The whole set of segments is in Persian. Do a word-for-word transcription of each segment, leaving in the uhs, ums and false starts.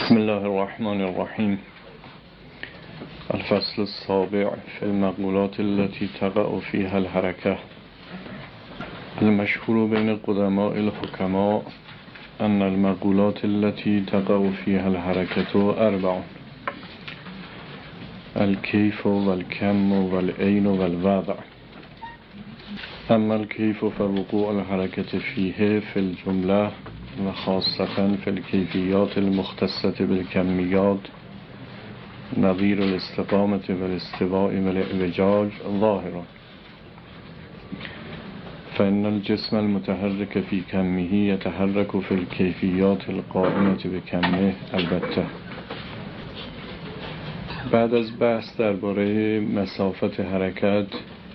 بسم الله الرحمن الرحيم. الفصل السابع في المقولات التي تقع فيها الحركة. المشهور بين قدماء الحكماء أن المقولات التي تقع فيها الحركة أربع: الكيف والكم والعين والوضع. أما الكيف فوقوع الحركة فيه في الجملة وخاصة في الكيفيات المختصة بالكميات نظير الاستقامة والاستواء والاعوجاج ظاهر، فإن الجسم المتحرك في كمه يتحرك في الكيفيات القائمة بكمه البته. بعد از بحث درباره مسافت حرکت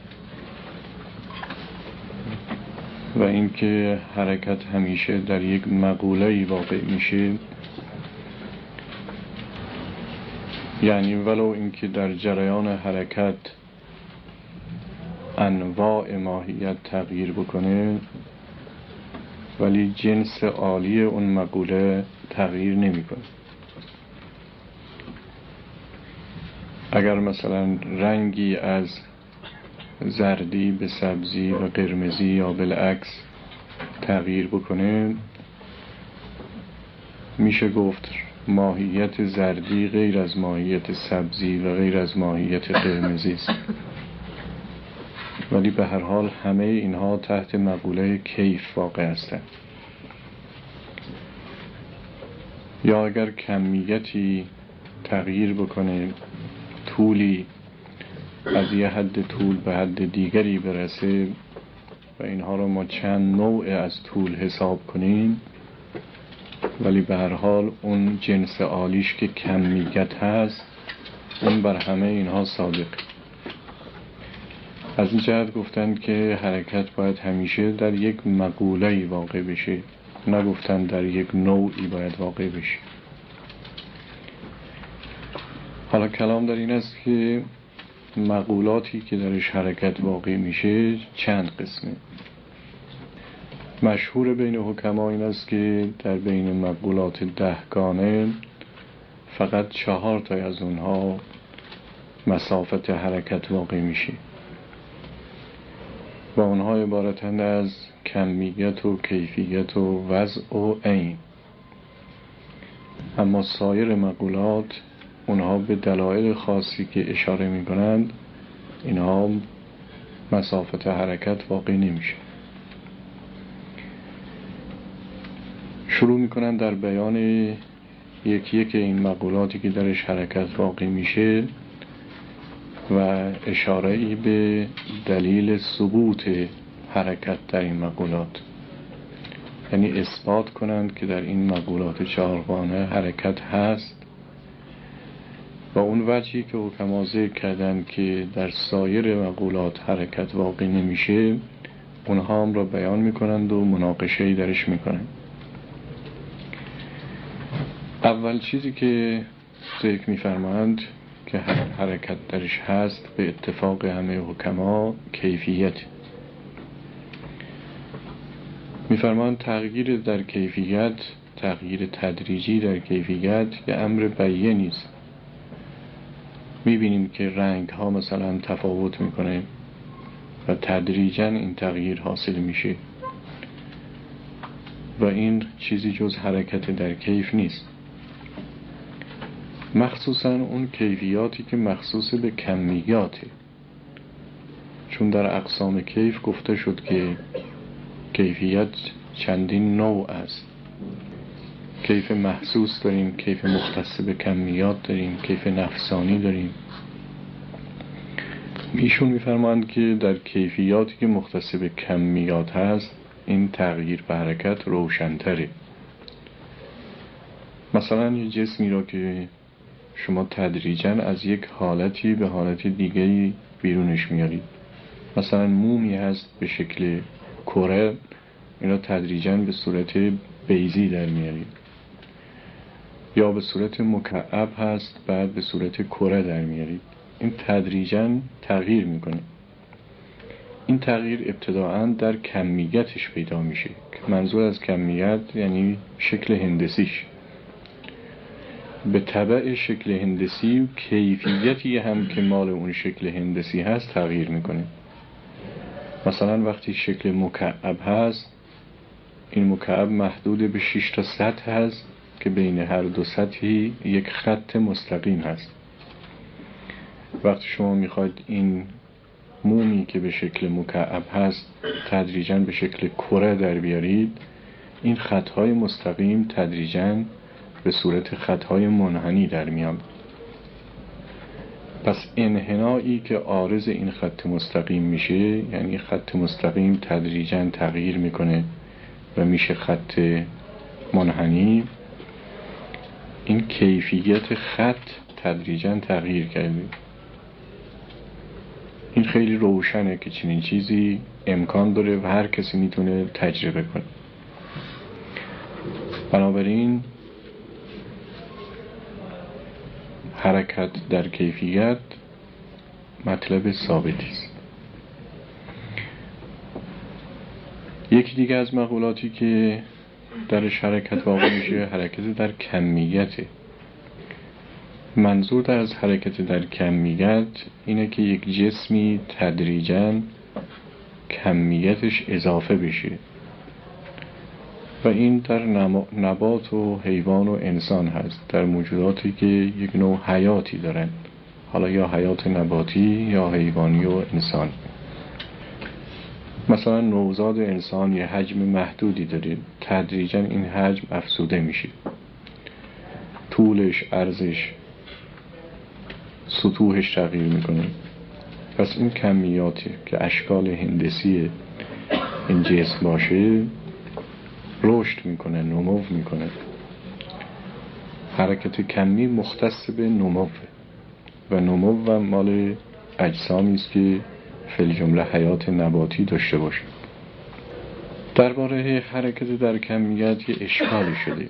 و اینکه حرکت همیشه در یک مقوله‌ای واقع میشه، یعنی ولو اینکه در جریان حرکت انواع ماهیت تغییر بکنه ولی جنس عالی اون مقوله تغییر نمیکنه. اگر مثلا رنگی از زردی به سبزی و قرمزی یا بالعکس تغییر بکنه، میشه گفت ماهیت زردی غیر از ماهیت سبزی و غیر از ماهیت قرمزی است، ولی به هر حال همه اینها تحت مقوله کیف واقع هستند. یا اگر کمیتی تغییر بکنه، طولی از یه حد طول به حد دیگری برسه و اینها رو ما چند نوع از طول حساب کنیم، ولی به هر حال اون جنس عالیش که کمیت هست اون بر همه اینها صادق. از این جهت گفتن که حرکت باید همیشه در یک مقوله‌ای واقع بشه، نگفتن در یک نوعی باید واقع بشه. حالا کلام در این است که مقولاتی که درش حرکت واقع میشه چند قسمه. مشهور بین حکما این است که در بین مقولات دهگانه فقط چهار تا از اونها مسافت حرکت واقع میشه و اونها عبارتند از کمیت و کیفیت و وضع و عین. اما سایر مقولات اونها به دلایل خاصی که اشاره میکنند اینها مسافت حرکت واقع نمیشه. شروع میکنن در بیان یکی یک این مقولاتی که درش حرکت واقع میشه و اشاره‌ای به دلیل ثبوت حرکت در این مقولات، یعنی اثبات کنند که در این مقولات چهارگانه حرکت هست و اون وجهی که حکما ذکر کردن که در سایر مقولات حرکت واقع نمیشه اونها هم را بیان میکنند و مناقشه‌ای درش میکنند. اول چیزی که ذکر میفرمایند که حرکت درش هست به اتفاق همه حکما کیفیت. میفرمایند تغییر در کیفیت، تغییر تدریجی در کیفیت یه امر بیینی است. میبینیم که رنگ ها مثلا تفاوت میکنه و تدریجاً این تغییر حاصل میشه و این چیزی جز حرکت در کیف نیست، مخصوصاً اون کیفیاتی که مخصوص به کمیاته، چون در اقسام کیف گفته شد که کیفیت چندین نوع است. کیف محسوس داریم، کیف مختص به کمیات داریم، کیف نفسانی داریم. ایشون میفرمایند که در کیفیاتی که مختص به کمیات هست این تغییر به حرکت روشن‌تره. مثلا یه جسمی را که شما تدریجاً از یک حالتی به حالت دیگری بیرونش میارید، مثلا مومی هست به شکل کره، اینا تدریجاً به صورت بیضی در میارید، یا به صورت مکعب هست بعد به صورت کره در میارید. این تدریجاً تغییر میکنه. این تغییر ابتداعاً در کمیتش پیدا میشه. منظور از کمیت یعنی شکل هندسیش. به تبع شکل هندسی کیفیتی هم که مال اون شکل هندسی هست تغییر میکنه. مثلا وقتی شکل مکعب هست، این مکعب محدود به شش تا سطح هست که بین هر دو سطحی یک خط مستقیم هست. وقتی شما میخواید این مومی که به شکل مکعب هست تدریجاً به شکل کره در بیارید، این خطهای مستقیم تدریجاً به صورت خطهای منحنی در میان. پس انحنایی که عارض این خط مستقیم میشه، یعنی خط مستقیم تدریجاً تغییر میکنه و میشه خط منحنی، این کیفیت خط تدریجاً تغییر کرده. این خیلی روشنه که چنین چیزی امکان داره و هر کسی میتونه تجربه کنه. بنابراین حرکت در کیفیت مطلب ثابتی است. یکی دیگه از مقولاتی که درش حرکت واقع میشه حرکت در کمیته. منظور در از حرکت در کمیت اینه که یک جسمی تدریجاً کمیتش اضافه بشه و این در نبات و حیوان و انسان هست، در موجوداتی که یک نوع حیاتی دارن، حالا یا حیات نباتی یا حیوانی و انسان. مثلا نوزاد انسان یه حجم محدودی داره، تدریجاً این حجم افزوده میشه، طولش، عرضش، سطوحش تغییر میکنه. پس این کمیاتی که اشکال هندسی این جسم باشه رشد میکنه، نمو میکنه. حرکت کمی مختص به نمو و نمو و مال اجسامی است که فی الجمله حیات نباتی داشته باشه. درباره حرکت در کمیت یه اشکالی شده.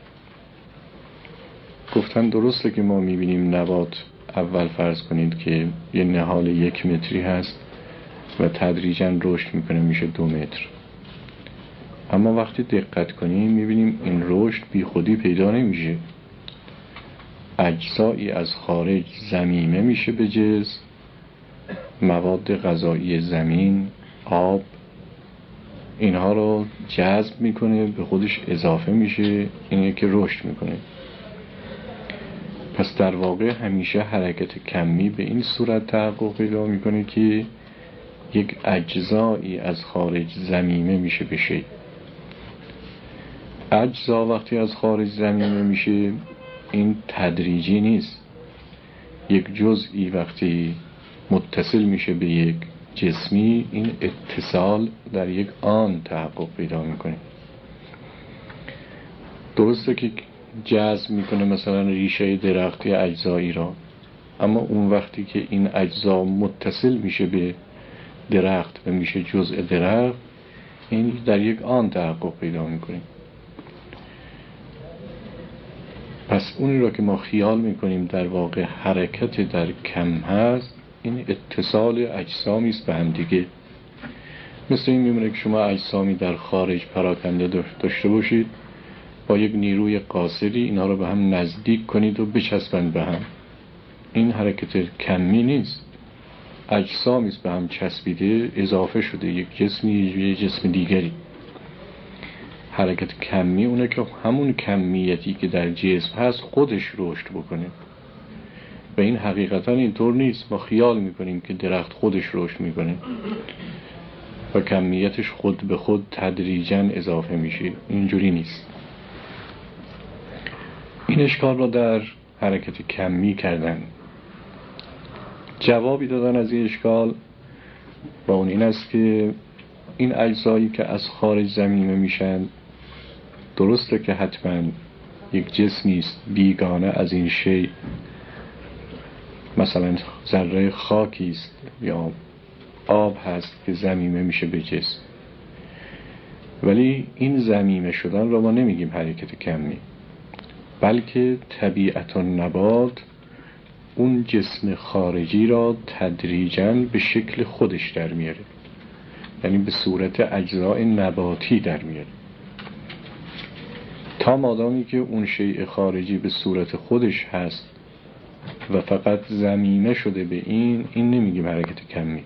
گفتن درسته که ما میبینیم نبات اول فرض کنید که یه نهال یک متری هست و تدریجاً رشد میکنه میشه دو متر، اما وقتی دقت کنیم میبینیم این رشد بی خودی پیدا نمیشه. اجزایی از خارج ضمیمه میشه به جسم، مواد غذایی زمین، آب، اینها رو جذب میکنه، به خودش اضافه میشه، اینه که رشد میکنه. پس در واقع همیشه حرکت کمی به این صورت تحقق پیدا میکنه که یک اجزایی از خارج ضمیمه میشه به شی. اجزا وقتی از خارج ضمیمه میشه این تدریجی نیست. یک جزئی وقتی متصل میشه به یک جسمی این اتصال در یک آن تحقق پیدا میکنه. درسته که جذب میکنه مثلا ریشه درختی اجزایی را، اما اون وقتی که این اجزا متصل میشه به درخت و میشه جزء درخت این در یک آن تحقق پیدا میکنه. پس اونی را که ما خیال میکنیم در واقع حرکت در کم هست این اتصال اجسامی است به هم دیگه. مثل این میمونه که شما اجسامی در خارج پراکنده داشته باشید، با یک نیروی قاصری اینا رو به هم نزدیک کنید و بچسبند به هم. این حرکت کمی نیست، اجسامی است به هم چسبیده اضافه شده یک جسمی یک جسم دیگری. حرکت کمی اونه که همون کمیتی که در جسم هست خودش رشد بکنه و این حقیقتا اینطور نیست. ما خیال میکنیم که درخت خودش رشد میکنه و کمیتش خود به خود تدریجاً اضافه میشه، اینجوری نیست. این اشکال را در حرکت کمی کردن. جوابی دادن از این اشکال و اون این است که این اجزایی که از خارج ضمیمه میشن درسته که حتما یک جسمی است بیگانه از این شی، مثلا ذره خاکی است یا آب هست که ضمیمه میشه به جسم، ولی این ضمیمه شدن را ما نمیگیم حرکت کمی، بلکه طبیعت النبات اون جسم خارجی را تدریجاً به شکل خودش در میاره، یعنی به صورت اجزای نباتی در میاره. تا مادامی که اون شیء خارجی به صورت خودش هست و فقط زمینه شده به این این نمیگیم حرکت کمی.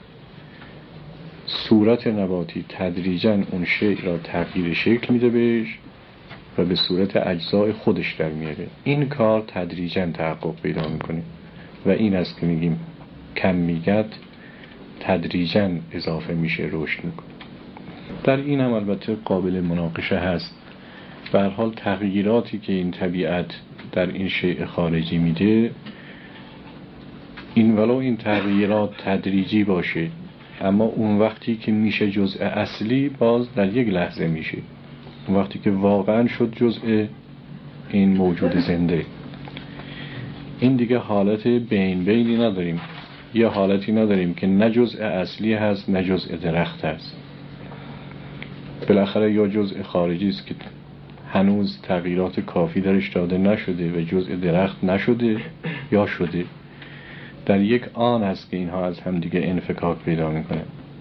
صورت نباتی تدریجاً اون شیء را تغییر شکل میده بهش و به صورت اجزای خودش در میاره. این کار تدریجاً تحقق پیدا میکنه و این است که میگیم کمیت تدریجاً اضافه میشه، رشد میکنه. در این هم البته قابل مناقشه هست. به هر حال تغییراتی که این طبیعت در این شیء خارجی میده، این ولو این تغییرات تدریجی باشه، اما اون وقتی که میشه جزء اصلی باز در یک لحظه میشه. اون وقتی که واقعا شد جزء این موجود زنده، این دیگه حالت بین بینی نداریم. یه حالتی نداریم که نه جزء اصلی هست نه جزء درخت هست. بالاخره یا جزء خارجی است که هنوز تغییرات کافی درش داده نشده و جزء درخت نشده، یا شده. در یک آن است که اینها از هم دیگه انفکاک پیدا میکنه.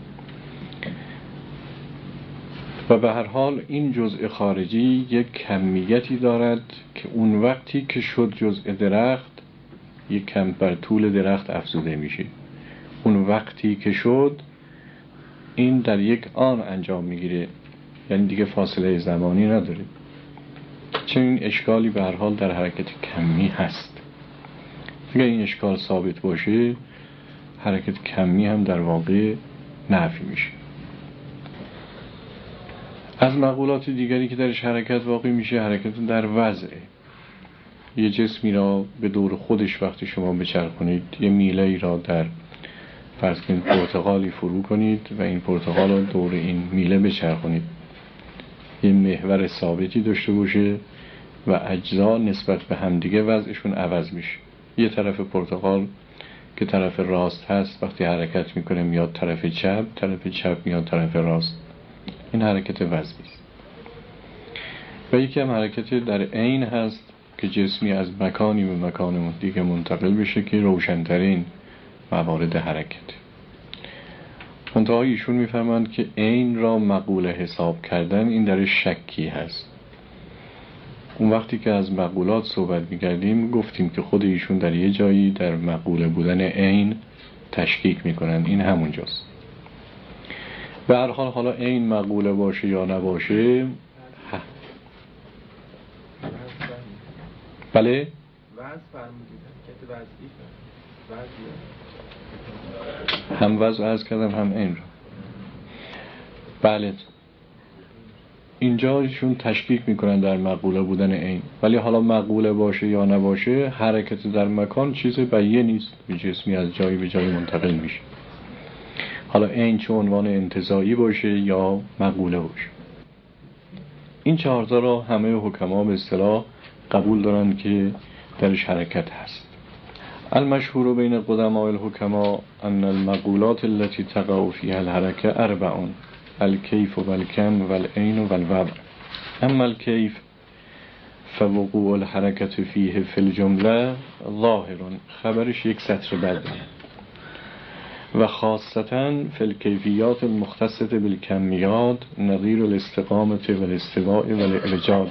و به هر حال این جزء خارجی یک کمیتی دارد که اون وقتی که شد جزء درخت یک کم بر طول درخت افزوده میشه. اون وقتی که شد این در یک آن انجام میگیره، یعنی دیگه فاصله زمانی نداره. چنین اشکالی به هر حال در حرکت کمی هست. اگر این اشکال ثابت باشه، حرکت کمی هم در واقع نفی میشه. از مقولات دیگری که درش حرکت واقع میشه، حرکت در وضعه. یه جسمی را به دور خودش وقتی شما بچرخونید، یه میله ای را در فرض کنید پرتقالی فرو کنید و این پرتقال را دور این میله بچرخونید، یه محور ثابتی داشته باشه و اجزا نسبت به همدیگه وضعشون عوض میشه. یه طرف پرتقال که طرف راست هست وقتی حرکت میکنه میاد طرف چپ، طرف چپ میاد طرف راست. این حرکت وضعی است. و یکی هم حرکت در عین هست که جسمی از مکانی به مکان دیگه منتقل بشه که روشن‌ترین موارد حرکت. منتها ایشون میفرمایند که عین را مقوله حساب کردن این در شکی هست. اون وقتی که از مقولات صحبت می‌کردیم گفتیم که خود ایشون در یه جایی در مقوله بودن عین تشکیک میکنن. این همونجاست. به هر حال حالا عین مقوله باشه یا نباشه، بله وضع فرمودید که وضعی هم وضع عرض کردم هم عین را. بله اینجا ایشون تشکیک میکنن در مقوله بودن عین، ولی حالا مقوله باشه یا نباشه حرکت در مکان چیز بیه نیست. جسمی از جایی به جایی منتقل میشه، حالا عین چه عنوان انتزاعی باشه یا مقوله باشه. این چهارتا را همه حکما به اصطلاح قبول دارن که درش حرکت هست. المشهور بین قدماء الحکما ان المقولات التي تقع فيها الحركه اربع: الكيف والكم والعين والوضع. اما الكيف فوقوع الحركه فيه في الجمله ظاهر، خبرش یک سطر بعد، و خاصتا فی الکیفیات المختصة بالکمیات نظیر الاستقامة والاستواء والاعوجاج.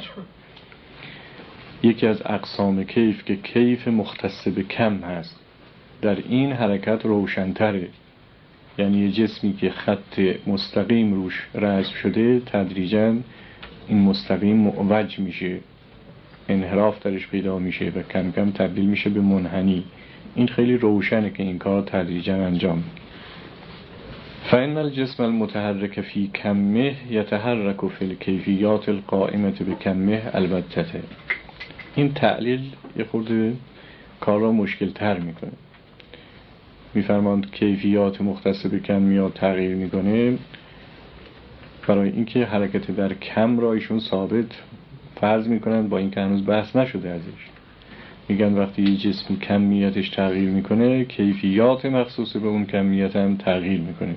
یکی از اقسام کیف که کیف مختص به کم هست، در این حرکت روشن‌تره. یعنی یه جسمی که خط مستقیم روش رسم شده تدریجاً این مستقیم معوج میشه، انحراف درش پیدا میشه و کم کم تبدیل میشه به منحنی. این خیلی روشنه که این کار تدریجاً انجام میشه. فإن الجسم المتحرك في كمه يتحرك في الكيفيات القائمة بكمه البتة. این تعلیل یه خورده کار را مشکل تر میکنه. میفرماند کیفیات مختص به کمیات تغییر میکنه برای اینکه حرکت در کم را ایشون ثابت فرض میکنن، با اینکه هنوز بحث نشده ازش. میگن وقتی یه جسم کمیتش تغییر میکنه کیفیات مخصوص به اون کمیت هم تغییر میکنه.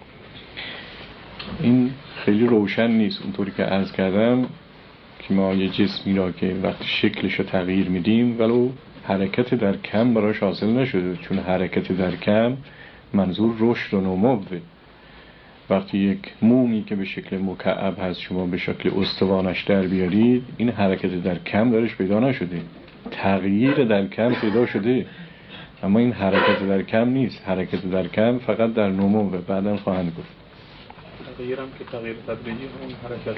این خیلی روشن نیست. اونطوری که عرض کردم که ما یه جسمی را که وقتی شکلش رو تغییر میدیم ولو حرکت در کم براش حاصل نشده، چون حرکت در کم منظور رشد و نموه وقتی یک مومی که به شکل مکعب هست شما به شکل استوانش در بیارید، این حرکت در کم درش پیدا نشده، تغییر در کم پیدا شده، اما این حرکت در کم نیست. حرکت در کم فقط در نمو و بعداً خواهند گفت. تغییرم که تغییر تدریجی همون حرکت،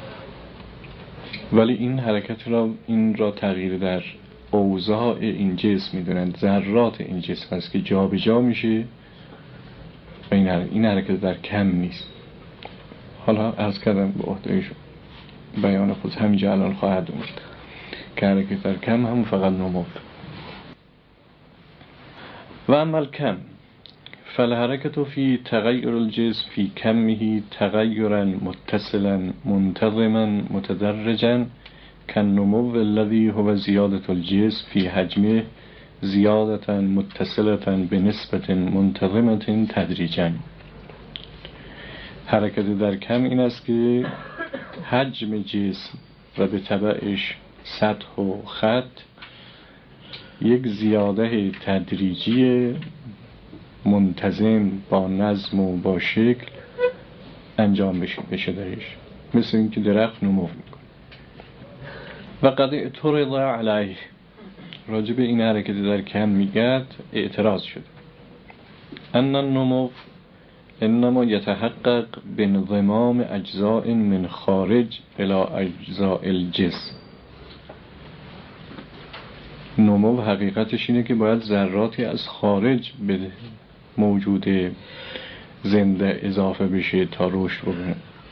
ولی این حرکت را این را تغییر در اوضاع این جسم میدونند، ذرات این جسم هست که جا به جا میشه و این این حرکت در کم نیست. حالا عرض کردم به عهده بیان خود همینجا الان خواهد اومد که حرکت در کم هم فقط نمو. و عمل کم فالحرکت فی تغییر الجسم فی کمه تغییرا متصلا منتظما متدرجا كالنمو الذي هو زیادة الجسم فی حجمه زیادة متصلة بنسبة منتظمة تدریجا. حرکت در کم این است که حجم جسم و به تبعش سطح و خط یک زیاده تدریجی منتظم با نظم و با شکل انجام بشه بشه درش، مثل این که درخت نمو میکنه. و قد اعترض علیه، راجب این حرکت در کم میگد اعتراض شده. ان النمو انما یتحقق بانضمام اجزاء من خارج الى اجزاء الجسم. نمو حقیقتش اینه که باید ذراتی از خارج به موجود زنده اضافه بشه تا رشد بکنه.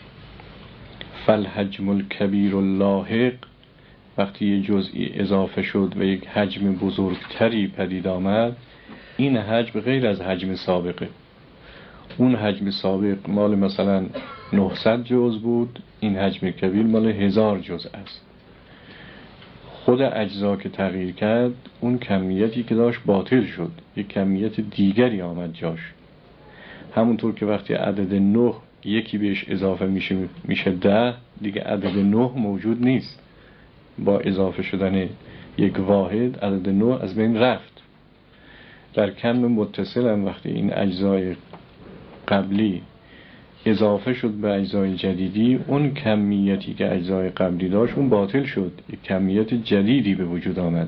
فالحجم الکبیر اللاحق، وقتی یه جزئی اضافه شد و یک حجم بزرگتری پدید آمد، این حجم غیر از حجم سابقه. اون حجم سابق مال مثلا نهصد جزء بود، این حجم کبیر مال هزار جزء است. خود اجزا که تغییر کرد، اون کمیتی که داشت باطل شد، یک کمیت دیگری آمد جاش. همونطور که وقتی عدد نه یکی بهش اضافه میشه میشه ده، دیگه عدد نه موجود نیست. با اضافه شدن یک واحد عدد نه از بین رفت. در کم متصل هم وقتی این اجزای قبلی اضافه شد به اجزای جدیدی، اون کمیتی که اجزای قبلی داشت اون باطل شد، یک کمیت جدیدی به وجود آمد.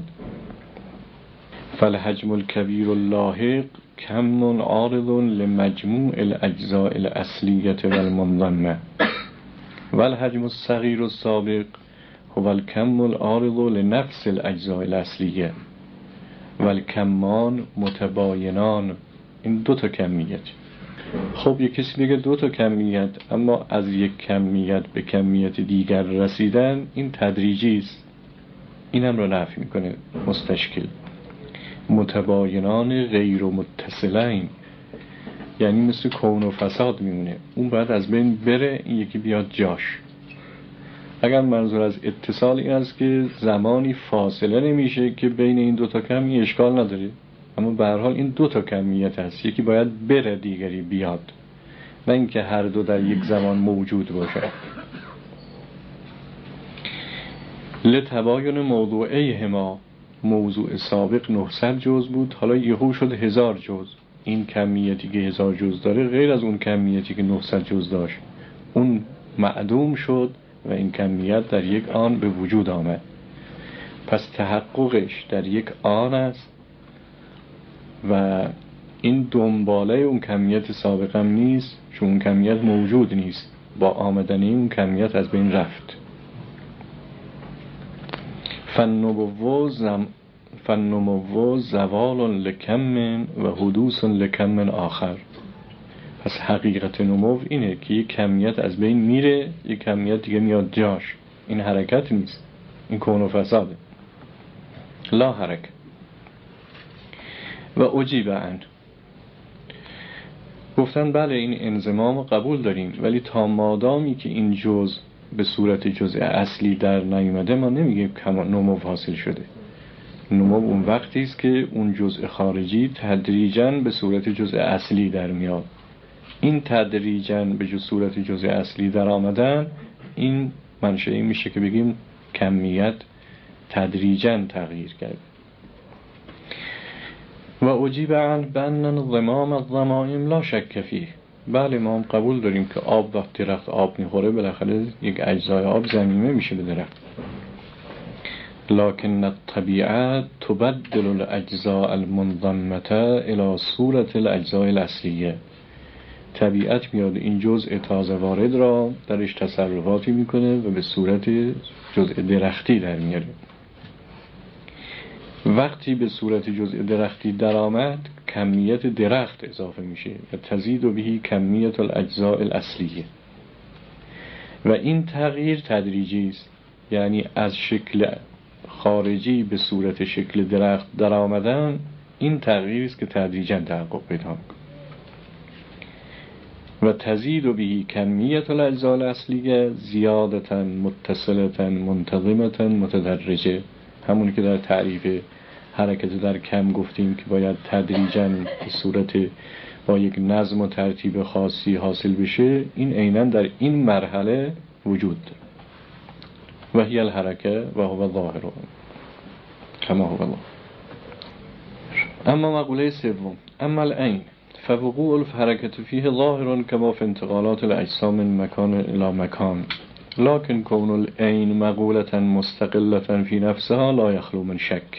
فالحجم الکبیر اللاحق کم عارض لمجموع الاجزاء الاصلیه والمنضمه والحجم الصغیر السابق هو الکم العارض لنفس الاجزاء الاصلیه والکمان متباینان. این دو تا کمیت. خب یک کسی بگه دو تا کمیت، اما از یک کمیت به کمیت دیگر رسیدن این تدریجی است. این هم رو نفی میکنه مستشکل. متباینان غیر متصلین، یعنی مثل کون و فساد میمونه، اون باید از بین بره، این یکی بیاد جاش. اگر منظور از اتصال این است که زمانی فاصله نمیشه که بین این دو تا کمی اشکال نداره، اما به هر حال این دو تا کمیت هست، یکی باید بره دیگری بیاد، نه اینکه هر دو در یک زمان موجود باشه. لتباین موضوعیهما، موضوع سابق نهصد جزء بود، حالا یهو شد هزار جزء. این کمیتی که هزار جزء داره غیر از اون کمیتی که نهصد جزء داشت، اون معدوم شد و این کمیت در یک آن به وجود آمد. پس تحققش در یک آن است و این دنباله اون کمیت سابق هم نیست، چون اون کمیت موجود نیست، با آمدن اون کمیت از بین رفت. فالنمو زم فالنمو زوال لکم و حدوث لکم آخر. پس حقیقت نمو اینه که یک کمیت از بین میره، یک کمیت دیگه میاد جاش. این حرکت نیست، این کون و فساده. لا حرکت. و عجیب عن، گفتن بله این انضمام قبول داریم، ولی تا مادامی که این جزء به صورت جزء اصلی در نیامده ما نمیگیم که نمو حاصل شده. نمو اون وقتی است که اون جزء خارجی تدریجاً به صورت جزء اصلی در میاد. این تدریجاً به جو صورت جزء اصلی در آمدن، این منشأ میشه که بگیم کمیت تدریجاً تغییر کرد. و عجیب عن بأن انضمام الضمائم لا شک فیه. بله ما هم قبول داریم که آب وقتی درخت آب میخوره بالاخره یک اجزای آب ضمیمه میشه به درخت. لكن الطبيعة تبدل الأجزاء المنضمة إلى صورة الأجزاء الأصلية. طبیعت میاد این جزء تازه وارد را درش تصرفاتی میکنه و به صورت جزء درختی در میاره. وقتی به صورت جزء درختی در آمد کمیت درخت اضافه میشه و تزید و بهی کمیت الاجزاء الاصلیه و این تغییر تدریجی است، یعنی از شکل خارجی به صورت شکل درخت در آمدن این تغییر است که تدریجاً تحقق پیدا میکنه. و تزید و بهی کمیت الاجزاء الاصلیه زیادتاً متصلتاً منتظمتاً متدرجه، همونی که در تعریف حرکت در کم گفتیم که باید تدریجاً به صورت با یک نظم و ترتیب خاصی حاصل بشه، این عیناً در این مرحله وجود داره. و هی الحرکه و هو ظاهر کما هو الله. اما مقوله سوم، اما العین فوقوع الحرکت فیه ظاهر کما فی انتقالات الاجسام من مکان الى مکان، لكن كون العین مقولة مستقلة في نفسها لا يخلو من شک.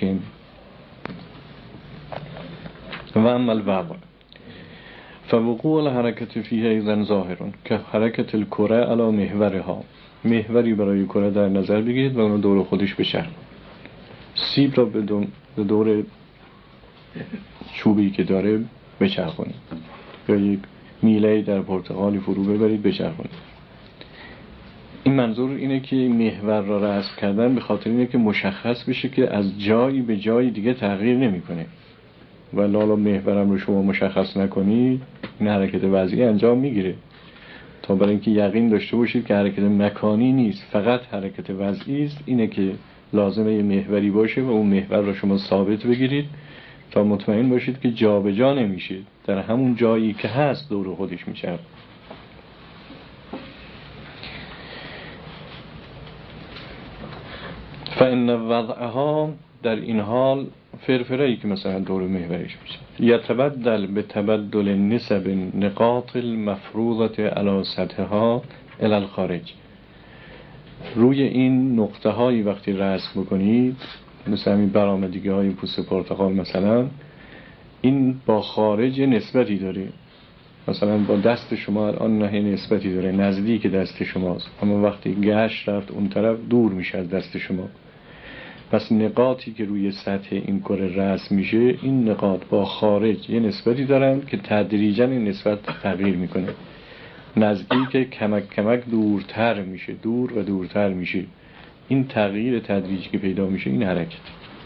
و اما الوضع فوقوع الحرکت فیه ایضا ظاهر که حرکت الکره علی محورها، محوری برای کره در نظر بگیرید و اون دور خودش بچرخونه. سیب را به دور چوبی که داره بچرخونید یا یک میله در پرتقالی فرو ببرید بچرخونید. این منظور اینه که محور را رسم کردن به خاطر اینه که مشخص بشه که از جایی به جای دیگه تغییر نمیکنه. و لالا محورم رو شما مشخص نکنید این حرکت وضعی انجام میگیره، تا برای اینکه یقین داشته باشید که حرکت مکانی نیست فقط حرکت وضعی است. اینه که لازمه یه محوری باشه و اون محور رو شما ثابت بگیرید تا مطمئن باشید که جا به جا نمیشید، در همون جایی که هست دور خودش میچرخه. فإن وضعها در این حال فرفره‌ای که مثلا دور محورش میشه یتبدل به تبدل نسب نقاط المفروضه علی سطحها الی الخارج. روی این نقطه هایی وقتی رسم بکنید مثلا این برآمدگی های پوست پرتقال مثلا، این با خارج نسبتی داره. مثلا با دست شما الان نه نسبتی داره، نزدیک دست شماست، اما وقتی گشت رفت اون طرف دور میشه از دست شما. پس نقاطی که روی سطح این کره رسم میشه این نقاط با خارج یه نسبتی دارن که تدریجاً این نسبت تغییر میکنه، نزدیک کمک کمک دورتر میشه، دور و دورتر میشه. این تغییر تدریجی که پیدا میشه این حرکت.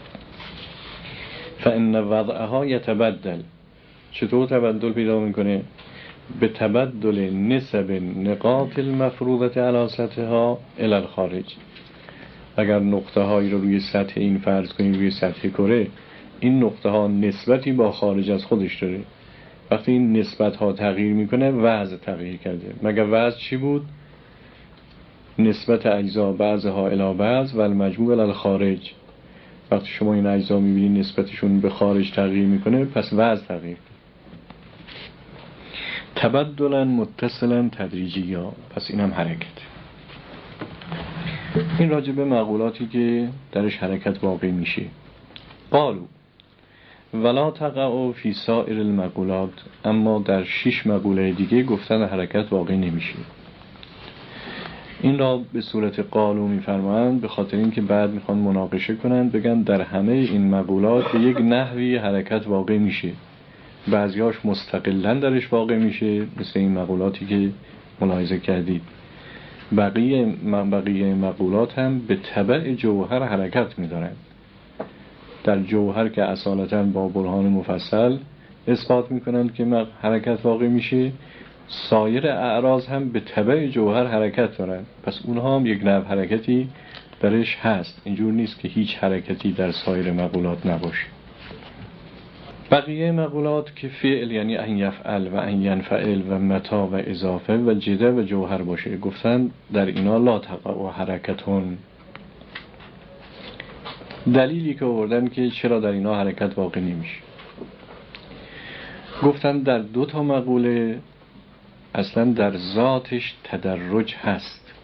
فإن وضعها یتبدل، چطور تبدل پیدا میکنه؟ به تبدل نسب نقاط المفروضه علی سطحها الی الخارج. اگر نقطه هایی رو روی سطح این فرض کنیم روی سطح کره، این نقطه ها نسبتی با خارج از خودش داره. وقتی این نسبت ها تغییر میکنه وضع تغییر کرده. مگر وضع چی بود؟ نسبت اجزا بعضها الی بعض و المجموع الی الخارج. وقتی شما این اجزا میبینید نسبتشون به خارج تغییر میکنه پس وضع تغییر. تبدلا متصلا تدریجی ها، پس اینم حرکت. این راجع به مقولاتی که درش حرکت واقع میشه. قالو ولا تقع فی سائر المقولات، اما در شش مقوله دیگه گفتن حرکت واقع نمیشه. این را به صورت قالو میفرمایند به خاطر اینکه بعد میخوان مناقشه کنند، بگن در همه این مقولات به یک نحوی حرکت واقع میشه. بعضیاش مستقلاً درش واقع میشه مثل این مقولاتی که ملاحظه کردید. بقیه بقیه مقولات هم به تبع جوهر حرکت می‌دارند. در جوهر که اصالتاً با برهان مفصل اثبات می‌کنند که حرکت واقع میشه، سایر اعراض هم به تبع جوهر حرکت دارند. پس اونها هم یک نوع حرکتی درش هست. اینجور نیست که هیچ حرکتی در سایر مقولات نباشه. بقیه مقولات که فعل یعنی ان یفعل و ان ینفعل و متا و اضافه و جده و جوهر باشه، گفتن در اینا لا تقع و حرکتون. دلیلی که آوردن که چرا در اینا حرکت واقع نمیشه، گفتن در دو تا مقوله اصلا در ذاتش تدرج هست.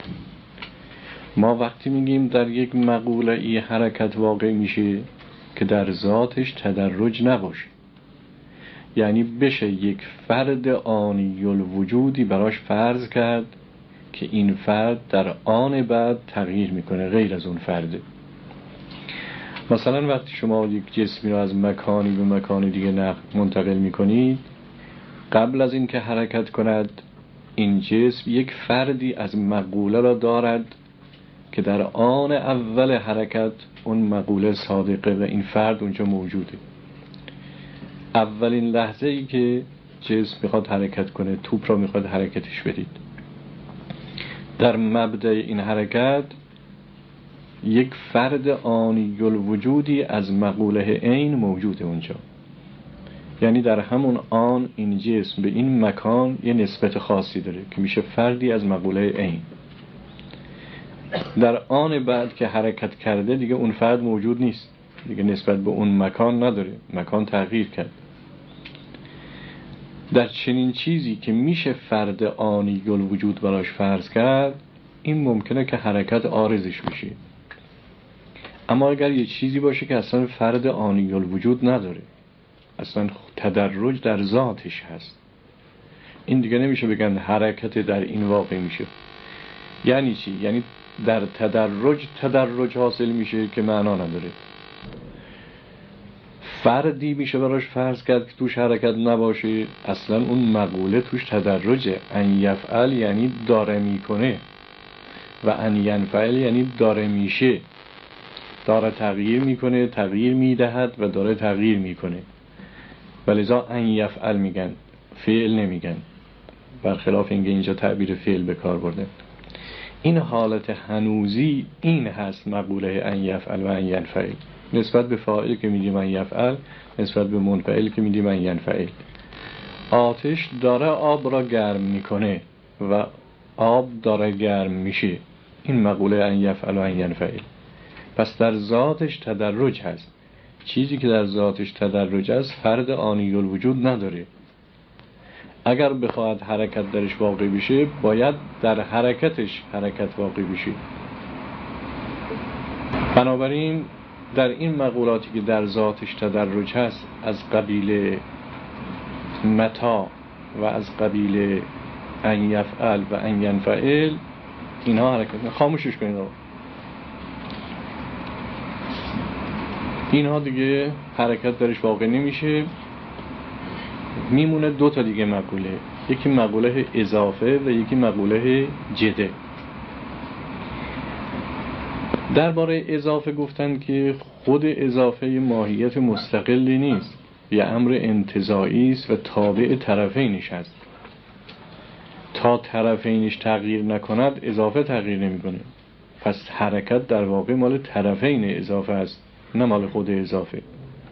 ما وقتی میگیم در یک مقوله ای حرکت واقع میشه که در ذاتش تدرج نباشه، یعنی بشه یک فرد آنی الوجودی براش فرض کرد که این فرد در آن بعد تغییر میکنه، غیر از اون فرده. مثلا وقتی شما یک جسمی رو از مکانی به مکان دیگه منتقل میکنید، قبل از این که حرکت کند این جسم یک فردی از مقوله را دارد که در آن اول حرکت اون مقوله صادقه و این فرد اونجا موجوده. اولین لحظه ای که جسم میخواد حرکت کنه، توپ را میخواد حرکتش بدید، در مبدأ این حرکت یک فرد آنی الوجودی از مقوله عین موجوده اونجا. یعنی در همون آن این جسم به این مکان یه نسبت خاصی داره که میشه فردی از مقوله عین. در آن بعد که حرکت کرده دیگه اون فرد موجود نیست، دیگه نسبت به اون مکان نداره، مکان تغییر کرد. در چنین چیزی که میشه فرد آنی الوجود براش فرض کرد، این ممکنه که حرکت عارضش بشه. اما اگر یه چیزی باشه که اصلا فرد آنی الوجود نداره، اصلا تدرج در ذاتش هست، این دیگه نمیشه بگن حرکت در این واقع میشه. یعنی چی؟ یعنی در تدرج تدرج حاصل میشه که معنا نداره. فردی میشه براش فرض کرد که توش حرکت نباشه، اصلا اون مقوله توش تدرجه. ان یفعل یعنی داره میکنه و ان ینفعل یعنی داره میشه، داره تغییر میکنه، تغییر میدهد و داره تغییر میکنه. ولذا ان یفعل میگن، فعل نمیگن، برخلاف اینکه اینجا تعبیر فعل به کار برده. این حالت هنوزی این هست مقوله ان یفعل و ان ینفعل. نسبت به فاعل که میگیم ان یفعل، نسبت به منفعل که میگیم ان ینفعل. آتش داره آب را گرم میکنه و آب داره گرم میشه، این مقوله ان یفعل و ان ینفعل. پس در ذاتش تدرج هست. چیزی که در ذاتش تدرج است فرد آنی الوجود نداره. اگر بخواهد حرکت درش واقع بشه، باید در حرکتش حرکت واقع بشه. بنابراین در این مقولاتی که در ذاتش تدرج هست، از قبیل متا و از قبیل ان یفعل و ان ینفعل، اینها حرکت. خاموشش کنید آقا. اینها دیگه حرکت درش واقع نمیشه. میمونه دو تا دیگه مقوله، یکی مقوله اضافه و یکی مقوله جده. درباره اضافه گفتن که خود اضافه ماهیت مستقلی نیست، یه امر انتزاعی است و تابع طرفینش هست. تا طرفینش تغییر نکند اضافه تغییر نمیکنه. پس حرکت در واقع مال طرفین اضافه است، نه مال خود اضافه.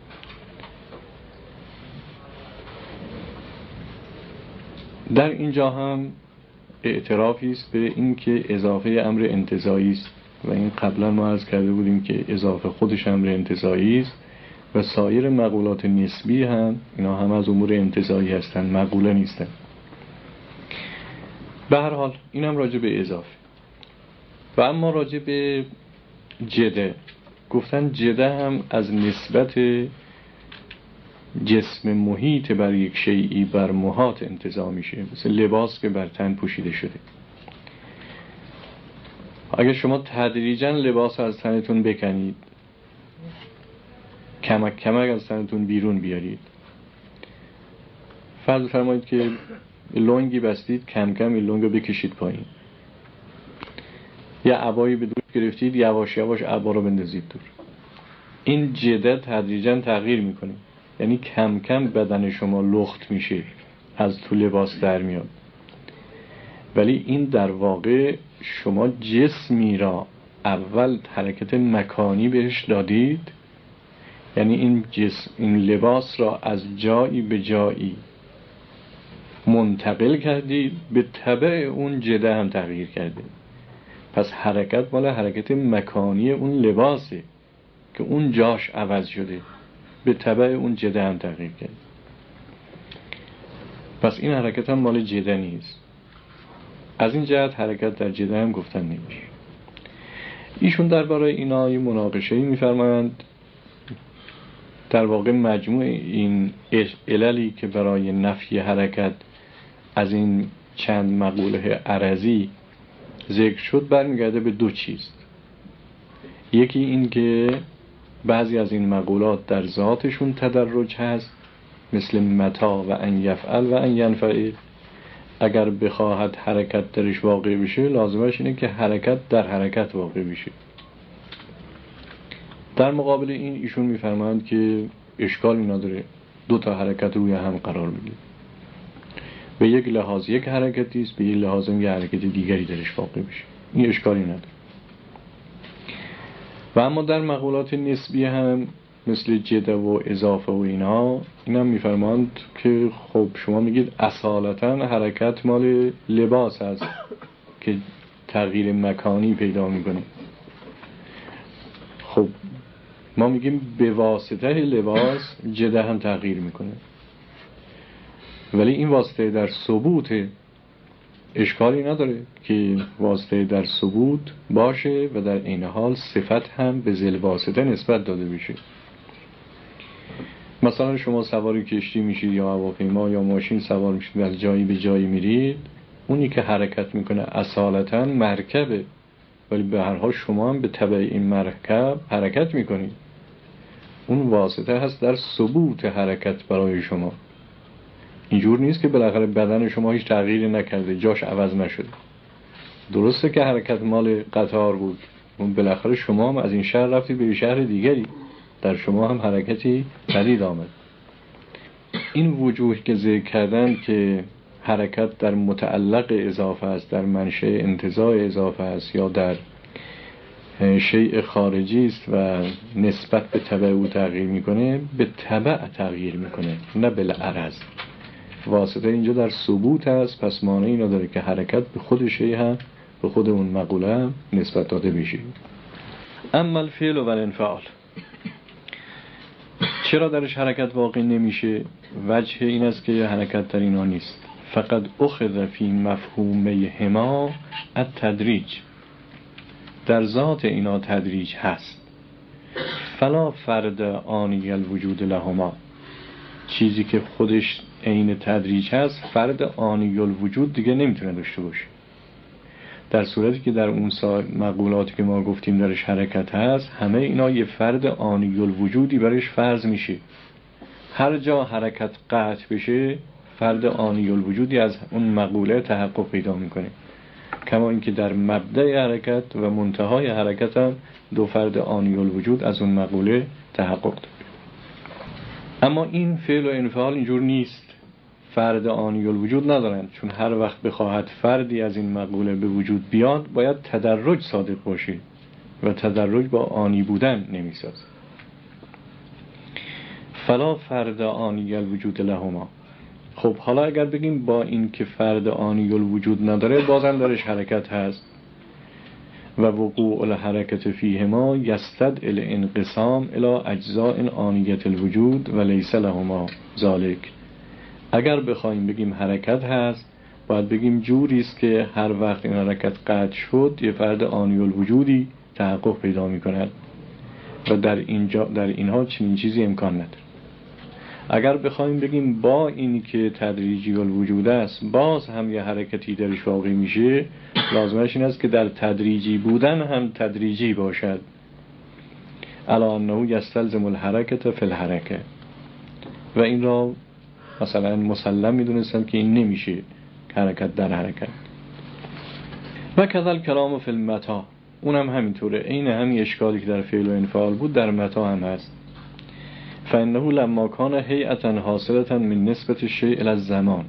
در اینجا هم اعترافی است به این که اضافه امر انتزاعی است و این قبلا ما عرض کرده بودیم که اضافه خودش امر انتزاعی است و سایر مقولات نسبی هم اینا هم از امور انتزاعی هستند، مقوله نیستند. به هر حال اینم راجع به اضافه. و اما راجع به جده گفتن، جده هم از نسبت جسم محیط بر یک شیئی بر محاط انتزاع میشه، مثل لباس که بر تن پوشیده شده. اگر شما تدریجاً لباس از تنتون بکنید، کمک کمک از تنتون بیرون بیارید، فرض فرمایید که لنگی بستید، کم کم این لنگ رو بکشید پایین، یا عبایی به دوش گرفتید، یواش یواش عبا رو بندازید دور. این جده تدریجاً تغییر میکنه، یعنی کم کم بدن شما لخت میشه، از تو لباس در میاد. ولی این در واقع شما جسمی را اول حرکت مکانی بهش دادید، یعنی این جسم، این لباس را از جایی به جایی منتقل کردید، به تبع اون جده هم تغییر کرده. پس حرکت مال حرکت مکانی اون لباسه که اون جاش عوض شده، به تبع اون جده هم تغییر کرده. پس این حرکت هم مال جده نیست. از این جهت حرکت در جده هم گفتن نمیشه. ایشون درباره اینا یه مناقشه‌ای می‌فرمایند. در واقع مجموع این عللی که برای نفی حرکت از این چند مقوله عرضی ذکر شد برمیگرده به دو چیز. یکی این که بعضی از این مقولات در ذاتشون تدرج هست، مثل متا و ان یفعل و ان ینفعل. اگر بخواهد حرکت درش واقع بشه لازمش اینه که حرکت در حرکت واقع بشه. در مقابل این ایشون میفرمایند که اشکالی نداره دو تا حرکت روی هم قرار بگیره. به یک لحاظ یک حرکتی است، به یک لحاظ هم یک حرکت دیگری درش واقع بشه. این اشکالی نداره. و اما در مقولات نسبی هم مثل جده و اضافه و اینا اینا میفرمایند که خب شما میگید اصالتا حرکت مال لباس هست که تغییر مکانی پیدا میکنه. خب ما میگیم به واسطه لباس جده هم تغییر میکنه، ولی این واسطه در ثبوت اشکالی نداره که واسطه در ثبوت باشه و در این حال صفت هم به ذل واسطه نسبت داده بشه. مثلا شما سواری کشتی میشید یا هواپیما یا ماشین سوار میشید از جایی به جایی میرید، اونی که حرکت میکنه اصالتا مرکبه، ولی به هر حال شما هم به تبع این مرکب حرکت میکنید. اون واسطه هست در ثبوت حرکت برای شما. اینجور نیست که بالاخره بدن شما هیچ تغییری نکرده، جاش عوض نشده. درسته که حرکت مال قطار بود، اون بالاخره شما هم از این شهر رفتید به شهر دیگری، در شما هم حرکتی پدید آمد. این وجوه که ذکر کردن که حرکت در متعلق اضافه است، در منشأ انتزاع اضافه است یا در شیء خارجی است و نسبت به تبع او تغییر میکنه، به تبع تغییر میکنه نه بالعرض. واسطه اینجا در ثبوت است، پس معنی نداره که حرکت به خود شیء هم به خود اون مقوله هم نسبت داده بشه. اما الفعل و الانفعال چرا درش حرکت واقع نمیشه؟ وجه این است که حرکت در اینا نیست. فقط اخذ فی مفهومهما التدریج، در ذات اینا تدریج هست. فلا فرد آنی الوجود لهما، چیزی که خودش عین تدریج هست فرد آنی الوجود دیگه نمیتونه داشته باشه. در صورتی که در اون مقولاتی که ما گفتیم درش حرکت هست، همه اینا یه فرد آنی الوجودی برش فرض میشه. هر جا حرکت قطع بشه فرد آنی الوجودی از اون مقوله تحقق پیدا میکنه، کما اینکه در مبدأ حرکت و منتهای حرکت هم دو فرد آنی الوجود از اون مقوله تحقق داره. اما این فعل و انفعال اینجور نیست، فرد آنی الوجود ندارند، چون هر وقت بخواهد فردی از این مقوله به وجود بیاد باید تدرج صادق باشه و تدرج با آنی بودن نمیسازه. فلا فرد آنی الوجود لهما. خب حالا اگر بگیم با این که فرد آنی الوجود نداره بازم درش حرکت هست، و وقوع الحرکت فیهما یستدعی الانقسام الی اجزاء آنیت الوجود و لیس لهما ذالک. اگر بخوایم بگیم حرکت هست باید بگیم جوری است که هر وقت این حرکت قطع شد یه فرد آنی الوجودی تحقق پیدا می‌کند و در اینجا در اینها چنین چیزی امکان نداره. اگر بخوایم بگیم با اینی که تدریجی الوجود است باز هم یه حرکتی درش واقع میشه، لازمش این است که در تدریجی بودن هم تدریجی باشد. الا انه یستلزم الحرکت فی الحرکه. و این را مثلا مسلم میدونستن که این نمیشه که حرکت در حرکت. و کذل کلام فی المتا، اونم همینطوره، این همین اشکالی که در فعل و انفعال بود در متا هم هست. فانه لما کان هیئتا حاصلتا من نسبت الشیء الی الزمان،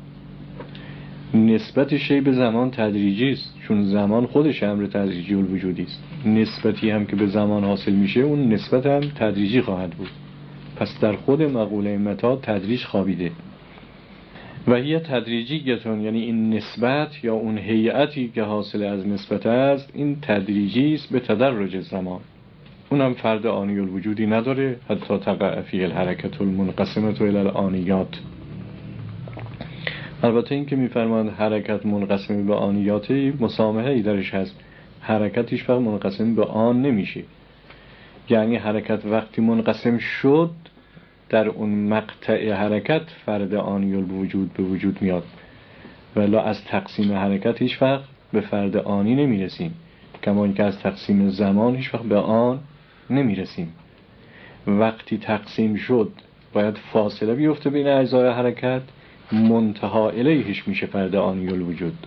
نسبت شیء به زمان تدریجی است، چون زمان خودش امر تدریجی الوجودی است. نسبتی هم که به زمان حاصل میشه اون نسبت هم تدریجی خواهد بود. پس در خود مقوله متا تدریج خوابیده. و هی تدریجیتون، یعنی این نسبت یا اون هیئتی که حاصل از نسبت است این تدریجی است به تدرج زمان. اونم فرد آنی الوجودی نداره، حتی تقع فی الحرکت المنقسمه الی الآنیات. البته این که میفرماند حرکت منقسم به آنیاتی، مسامحه‌ای درش هست. حرکت هیچ وقت منقسم به آن نمیشه. یعنی حرکت وقتی منقسم شد، در اون مقطع حرکت فرد آنی الوجود به وجود میاد، ولی از تقسیم حرکت هیچ وقت به فرد آنی نمیرسیم، کما اینکه از تقسیم زمان هیچ وقت به آن نمیرسیم. وقتی تقسیم شد باید فاصله بیفته بین اجزای حرکت، منتها الیهش میشه فرد آنی الوجود.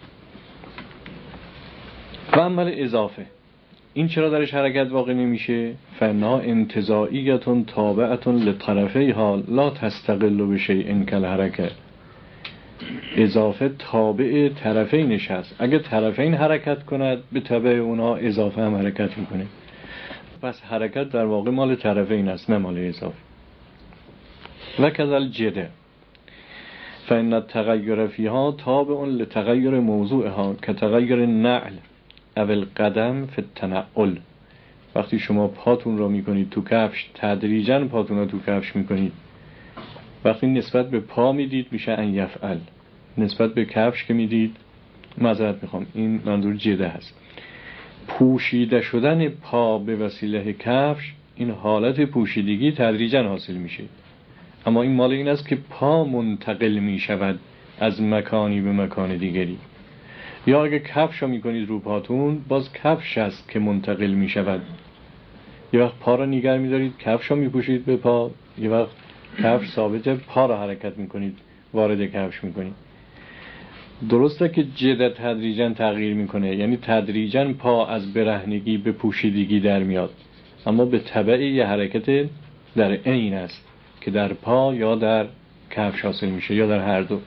و عمل اضافه، این چرا درش حرکت واقع نمیشه؟ فنا انتزاعیتون تابعتون لطرفیها لا تستقل بشیء کالحرکه. اضافه تابع طرفینش هست. اگه طرفین حرکت کند، به تبع اونها اضافه هم حرکت میکنه. پس حرکت در واقع مال طرفین است، نه مال اضافه. و کذل جده فإن التغیر فیها تابع لتغیر موضوعها کتغیر نعل او القدم فی التنعل. وقتی شما پاتون را میکنید تو کفش، تدریجاً پاتون را تو کفش میکنید. وقتی نسبت به پا میدید میشه ان یفعل، نسبت به کفش که میدید، معذرت میخوام، این منظور جده هست. پوشیده شدن پا به وسیله کفش، این حالت پوشیدگی تدریجاً حاصل میشه. اما این مال این است که پا منتقل میشود از مکانی به مکان دیگری. یا اگه کفش رو میکنید رو پاتون، باز کفش است که منتقل میشود. یه وقت پا رو نگر میدارید، کفش رو میپوشید به پا، یه وقت کفش ثابته، پا رو حرکت میکنید، وارد کفش میکنید. درسته که جده تدریجاً تغییر میکنه، یعنی تدریجاً پا از برهنگی به پوشیدگی در میاد، اما به تبع یه حرکت در عین است که در پا یا در کفش حاصل میشه یا در هر دو.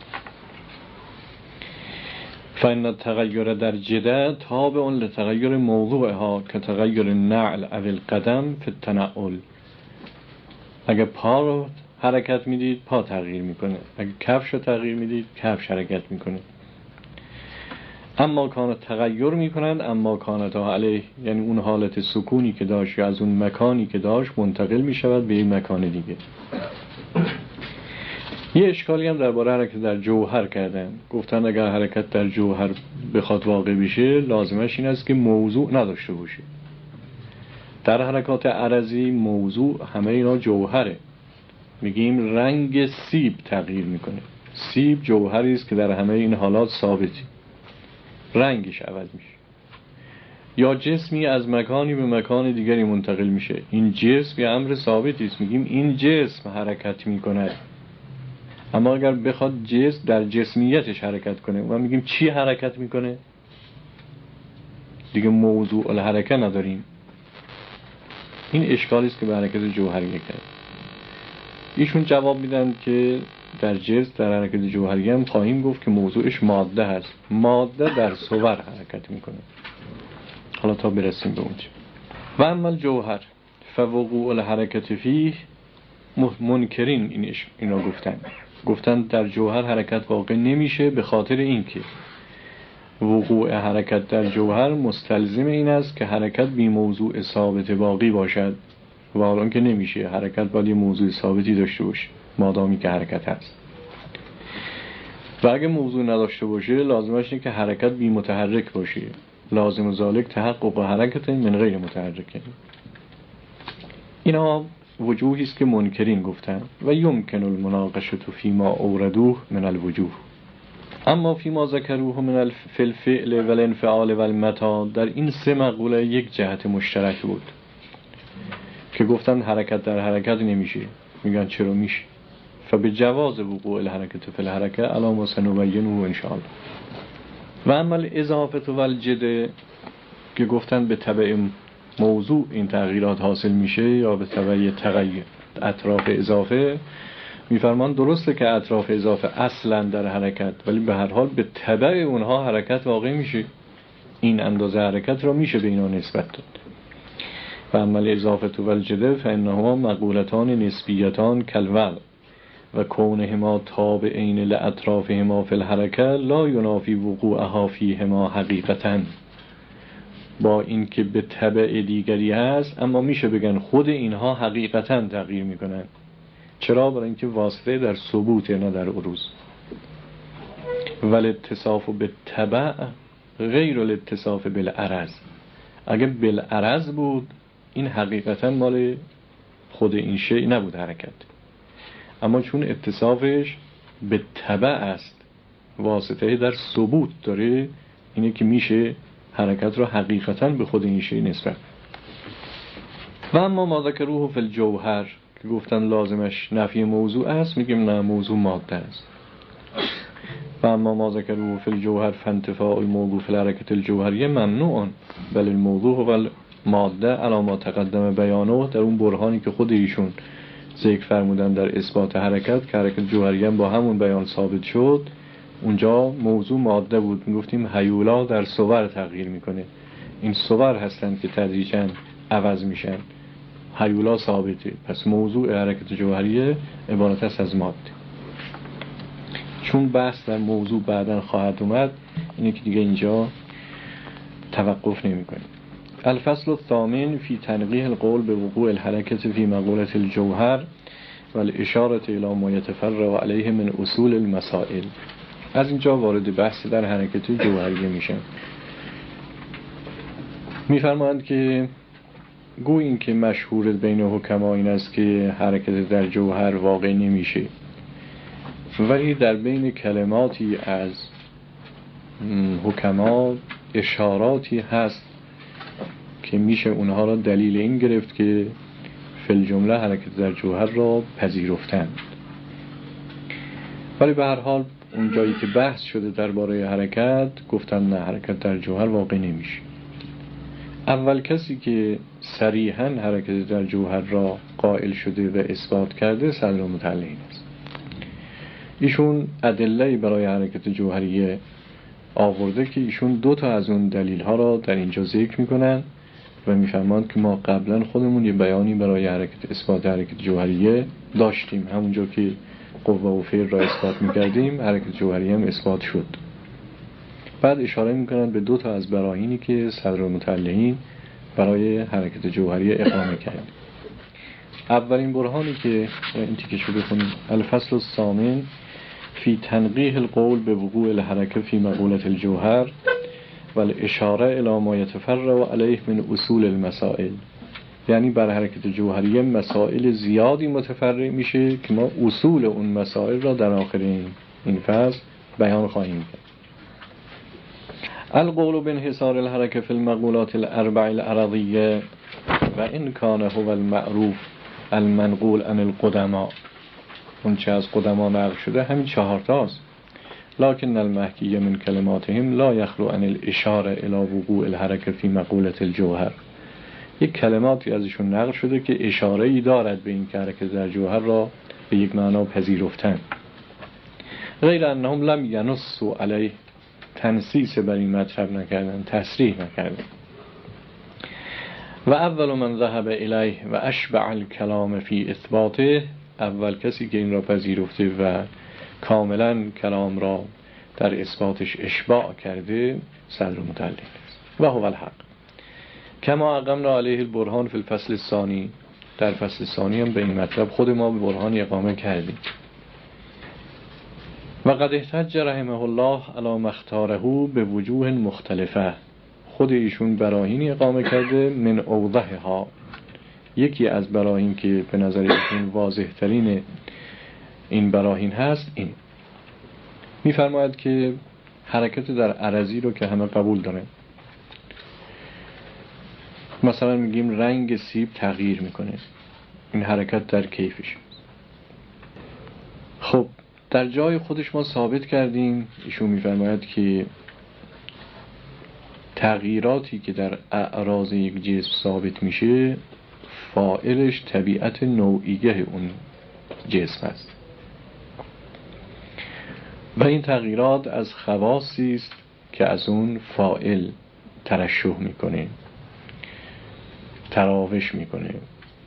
فإن التغیر در جده تابع لتغیر موضوعها کتغیر نعل او القدم فی التنعل. اگه پا رو حرکت میدید، پا تغییر میکنه. اگه کفش رو تغییر میدید، کفش حرکت میکنه. اما کانت تغییر میکنند اما کانت علیه، یعنی اون حالت سکونی که داشت یا از اون مکانی که داشت منتقل میشود به این مکان دیگه. یه اشکالی هم درباره حرکت در جوهر کردن. گفتن اگر حرکت در جوهر بخواد واقع بشه، لازمش این است که موضوع نداشته باشه. در حرکات عرضی موضوع همه اینا جوهره. میگیم رنگ سیب تغییر میکنه. سیب جوهری است که در همه این حالات ثابتی، رنگش عوض میشه. یا جسمی از مکانی به مکان دیگری منتقل میشه، این جسم یه امر ثابتی است، میگیم این جسم حرکت میکنه. اما اگر بخواد جسم در جسمیتش حرکت کنه، و میگیم چی حرکت میکنه؟ دیگه موضوع الحرکه نداریم. این اشکالی است که به حرکت جوهری کرد. ایشون جواب میدن که در جسم در حرکت جوهری هم خواهیم گفت که موضوعش ماده هست. ماده در صور حرکت میکنه. حالا تا برسیم به اونجا. و اما الجوهر فوقوع الحرکت فیه منکرین، اینش اینا گفتن گفتن در جوهر حرکت واقع نمیشه، به خاطر اینکه وقوع حرکت در جوهر مستلزم این است که حرکت بی موضوع ثابت باقی باشد، و حالا که نمیشه، حرکت باید یه موضوع ثابتی داشته باشه مادامی که حرکت هست. و اگه موضوع نداشته باشه، لازمش اینه که حرکت بی متحرک باشه. لازم ذالک تحقق حرکت من غیر متحرک. اینا وجوهی است که منکرین گفتن. و یمکن المناقشه فیما اوردوه من الوجوه، اما فیما ذکروه من الفعل والانفعال والمتا، در این سه مقوله یک جهت مشترک بود که گفتن حرکت در حرکت نمیشه. میگن چرا میشه؟ فبجواز وقوع الحرکت فی الحرکه علی ما سنبینه ان شاء الله. و اما الاضافه والجده که گفتن به تبع موضوع این تغییرات حاصل میشه یا به تبع تغییر اطراف اضافه، میفرمان درسته که اطراف اضافه اصلا در حرکت، ولی به هر حال به تبع اونها حرکت واقع میشه. این اندازه حرکت را میشه به اینا نسبت داد. و اما الاضافه والجده فانهما مقولتان نسبیتان کالوضع و کونهما تابعین لاطرافهما فی الحرکه لا ینافی وقوعها فیهما حقیقتا. با این که به تبع دیگری هست، اما میشه بگن خود اینها حقیقتا تغییر میکنن. چرا؟ برای اینکه واسطه در ثبوت، نه در عروض. ولی اتصاف به تبع غیر الاتصاف بالعرض. اگه بالعرض بود این حقیقتا مال خود این شیء نبود حرکت، اما چون اتصافش به تبع است، واسطه در ثبوت داره، اینه که میشه حرکت رو حقیقتا به خود این شیء نسبت. و اما ما ذکروه فی الجوهر که گفتن لازمش نفی موضوع است، میگیم نه، موضوع ماده است. و اما ما ذکروه فی الجوهر فانتفاء الموضوع فی الحرکت الجوهریه ممنوع، بل الموضوع و ماده علی ما تقدم بیانه، در اون برهانی که خود ایشون ذکر فرمودن در اثبات حرکت که حرکت جوهریه با همون بیان ثابت شد، اونجا موضوع ماده بود. میگفتیم هیولا در صور تغییر میکنه، این صور هستن که تدریجاً عوض میشن، هیولا ثابته، پس موضوع حرکت جوهریه عبارت است از ماده. چون بحث در موضوع بعداً خواهد اومد، اینه که دیگه اینجا توقف نمی کنیم. الفصل الثامن فی تنقیح القول به وقوع الحرکت فی مقولة الجوهر و الاشاره الی ما یتفرع علیه من اصول المسائل. از اینجا وارد بحث در حرکت جوهریه میشن. میفرمایند که گویی این که مشهور بین حکما این است که حرکت در جوهر واقع نمیشه، ولی در بین کلماتی از حکما اشاراتی هست که میشه اونها را دلیل این گرفت که فی الجمله حرکت در جوهر را پذیرفتند. ولی به هر حال اون جایی که بحث شده درباره حرکت گفتن نه، حرکت در جوهر واقع نمیشه. اول کسی که صریحاً حرکت در جوهر را قائل شده و اثبات کرده صدرالمتعلقین است. ایشون ادله برای حرکت جوهریه آورده که ایشون دو تا از اون دلیل ها را در اینجا ذکر میکنن و میفهمند که ما قبلا خودمون یه بیانی برای حرکت اثبات حرکت جوهریه داشتیم، همونجا که قوه و فعل را اثبات میکردیم حرکت جوهریه هم اثبات شد. بعد اشاره میکنن به دو تا از براهینی که صدرالمتعلقین برای حرکت جوهریه اقامه کرد. اولین برهانی که این تیکشو بخونیم، الفصل الثامن فی تنقیح القول به وقوع الحرکت فی مقولة الجوهر و الاشاره الی ما یتفرع علیه من اصول المسائل. یعنی بر حرکت جوهریه مسائل زیادی متفرع میشه که ما اصول اون مسائل را در آخر این, این فصل بیان خواهیم کرد. القول بانحصار الحرکت فی المقولات الاربع العرضیه و ان کان هو المعروف المنقول عن القدماء. اون چه از قدما نقل شده همین چهار تاست. لكن المحکی من کلماتهم لا یخلو عن الاشاره الى وقوع الحرکت فی مقولة الجوهر. یک کلماتی ازشون نقل شده که اشاره ای دارد به این که حرکت در جوهر را به یک معنا پذیرفتن، غیر انهم لم ینصوا علیه، تنصیص بر این مطلب نکردن، تصریح نکردن. و اول من ذهب الیه و اشبع الکلام فی اثباته، اول کسی که این را پذیرفته و کاملا کلام را در اثباتش اشباع کرده صدرالمتعلقین است. و هو الحق کما اقمنا علیه البرهان فی الفصل الثانی. در فصل ثانی هم به این مطلب خود ما به برهانی اقامه کردیم. و قد احتج رحمه الله علی ما اختاره به وجوه مختلفه. خود ایشون براهینی اقامه کرده من اوضحها. یکی از براهین که به نظر ایشون واضح ترین این براهین هست این میفرماید که حرکت در عرضی رو که همه قبول دارن، مثلا میگیم رنگ سیب تغییر میکنه، این حرکت در کیفش. خب در جای خودش ما ثابت کردیم، ایشون میفرماید که تغییراتی که در اعراض یک جسم ثابت میشه فاعلش طبیعت نوعیه اون جسم است و این تغییرات از خواصی است که از اون فاعل ترشح میکنه، تراوش میکنه،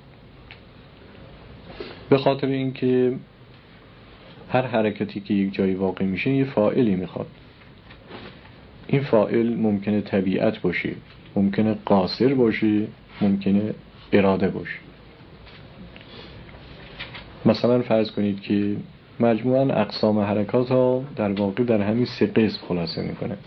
به خاطر اینکه هر حرکتی که یک جایی واقع میشه یه فاعلی میخواد. این فاعل ممکنه طبیعت باشه، ممکنه قاصر باشه، ممکنه اراده باشه. مثلا فرض کنید که مجموعاً اقسام حرکات ها در واقع در همین سه قسم خلاصه میکنه.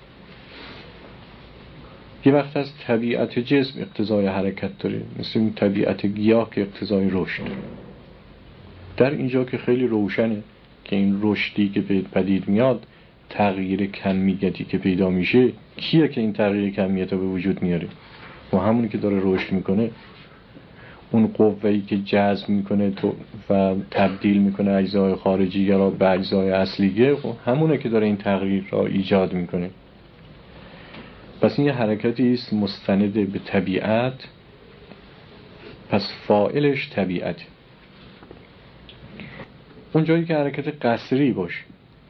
یه وقت از طبیعت جسم اقتضای حرکت داره، مثل این طبیعت گیاه که اقتضای رشد. در اینجا که خیلی روشنه که این رشدی که پدید میاد، تغییر کمیتی که پیدا میشه، کیه که این تغییر کمیت رو به وجود میاره؟ و همونی که داره رشد میکنه، اون قوه‌ای که جذب میکنه و تبدیل میکنه اجزای خارجی را به اجزای اصلیه، همونه که داره این تغییر را ایجاد میکنه. پس این یه حرکتی است مستند به طبیعت، پس فاعلش طبیعت. اون جایی که حرکت قصری باشه،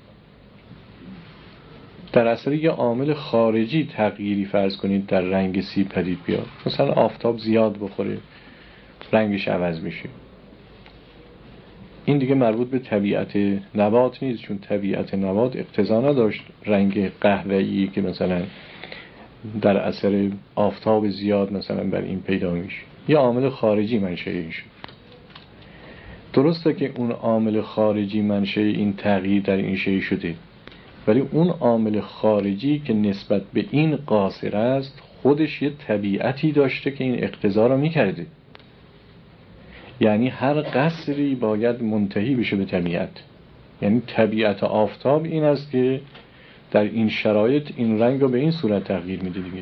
در اثر یه عامل خارجی تغییری فرض کنید در رنگ سیب پدید بیاد، مثلا آفتاب زیاد بخوره رنگش عوض بشه، این دیگه مربوط به طبیعت نبات نیست، چون طبیعت نبات اقتضا نداشت رنگ قهوه‌ای که مثلا در اثر آفتاب زیاد مثلا بر این پیدا میشه، یه عامل خارجی منشأ شد. درسته که اون عامل خارجی منشأ این تغییر در این شی شده، ولی اون عامل خارجی که نسبت به این قاصر است خودش یه طبیعتی داشته که این اقتضا را میکرده. یعنی هر قصری باید منتهی بشه به طبیعت. یعنی طبیعت آفتاب این است که در این شرایط این رنگ رو به این صورت تغییر میده دیگه.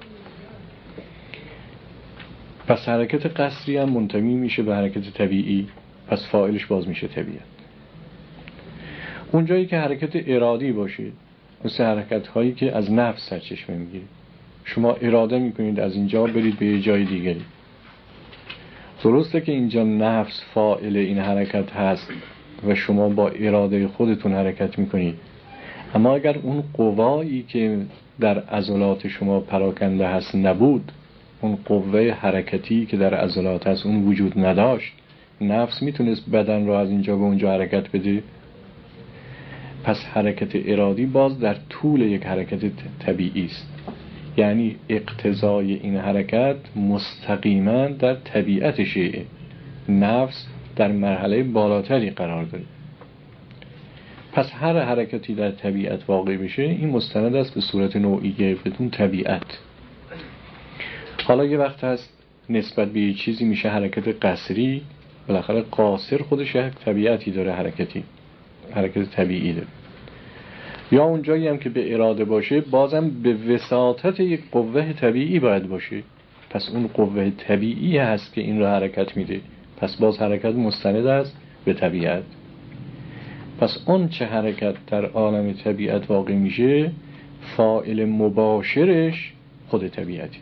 پس حرکت قصری هم منتهی میشه به حرکت طبیعی، پس فاعلش باز میشه طبیعت. اونجایی که حرکت ارادی باشه، مثل حرکت هایی که از نفس سرچشمه میگیره، شما اراده میکنید از اینجا برید به یه جای دیگری، درسته که اینجا نفس فاعل این حرکت هست و شما با اراده خودتون حرکت میکنید، اما اگر اون قوایی که در عضلات شما پراکنده هست نبود، اون قوه حرکتی که در عضلات هست اون وجود نداشت، نفس میتونست بدن رو از اینجا به اونجا حرکت بده؟ پس حرکت ارادی باز در طول یک حرکت طبیعی است، یعنی اقتضای این حرکت مستقیما در طبیعت شیء، نفس در مرحله بالاتری قرار داره. پس هر حرکتی در طبیعت واقع بشه این مستند است به صورت نوعیه بدون طبیعت. حالا یه وقت هست نسبت به یه چیزی میشه حرکت قصری، بالاخره قاصر خودش یک طبیعتی داره، حرکتی حرکت طبیعی داره. یا اونجایی هم که به اراده باشه بازم به وساطت یک قوه طبیعی باید باشه، پس اون قوه طبیعی هست که این رو حرکت میده، پس باز حرکت مستند است به طبیعت. پس اون چه حرکت در عالم طبیعت واقع میشه فاعل مباشرش خود طبیعتی.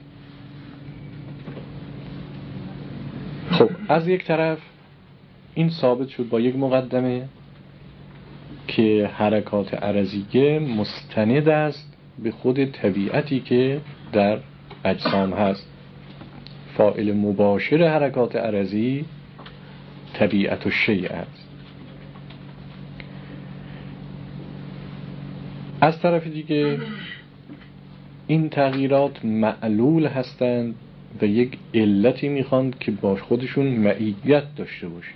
خب از یک طرف این ثابت شد با یک مقدمه که حرکات عرضیه مستند است به خود طبیعتی که در اجسام هست. فاعل مباشر حرکات عرضی طبیعت الشیء است. از طرف دیگه این تغییرات معلول هستند و یک علتی میخواند که با خودشون معیت داشته باشه،